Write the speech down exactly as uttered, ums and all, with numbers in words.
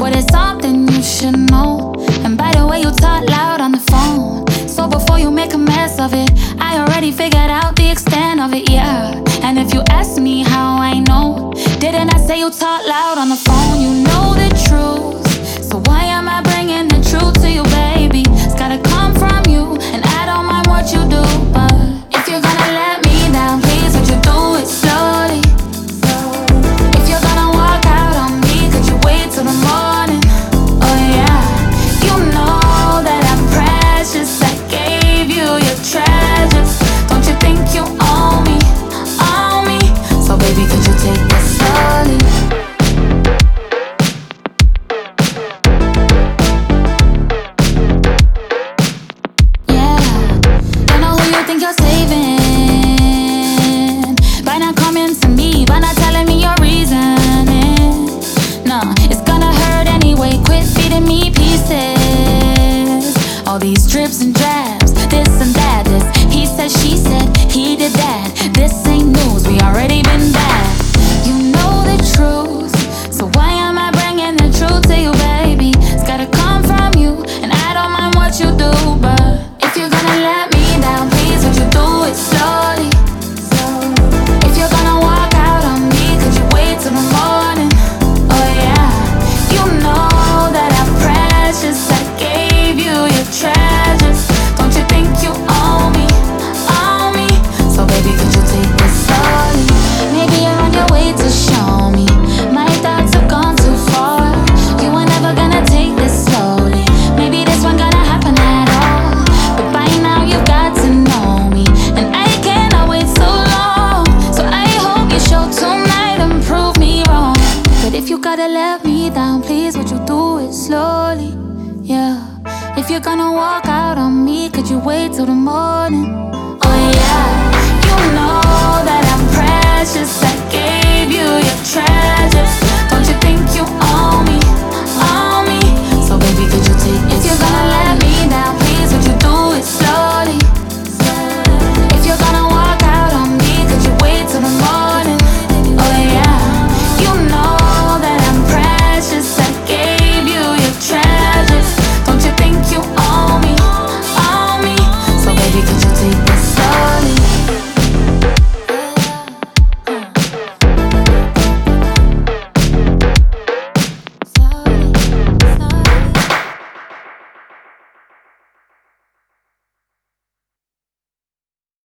But it's something you should know. And by the way, you talk loud on the phone. So before you make a mess of it, I already figured out the extent of it, yeah. And if you ask me how I know, didn't I say you talk loud on the phone? You know the truth, so why am I bringing the truth to you, baby? It's gotta come from you, and I don't mind what you do. But if you're gonna let me down, please would you do it slowly? If you're gonna walk out on me, could you wait till the morning? Oh yeah, you know that I'm precious. I gave you your treasures. Don't you think you owe me, owe me? So baby, could you take this slowly? Yeah, don't know who you think you're saving by not coming to me, by not telling me your reasoning. No, it's gonna hurt anyway. Quit feeding me pieces. All these drips and drabs, this and that. This he said, she said, he did that. This ain't news, we already been bad. You know the truth, so why am I bringing the truth to you, baby? It's gotta come from you, and I don't mind what you do. But if you're gonna let me down, please would you do it slowly? If you're gonna walk out on me, could you wait till the morning? Oh yeah, you know that I'm precious. I gave you your treasures. Don't you think you owe me, owe me? So baby, could you take this slowly? Maybe you're on your way to show me my thoughts have gone too far. You were never gonna take this slowly. Maybe this one gonna happen at all. But by now you've got to know me, and I cannot wait so long. So I hope you show tonight and prove me wrong. But if you gotta let me down, please would you do it slowly? Yeah. If you're gonna walk out on me, could you wait till the morning? Oh yeah, you know that I'm precious. I gave you your treasures.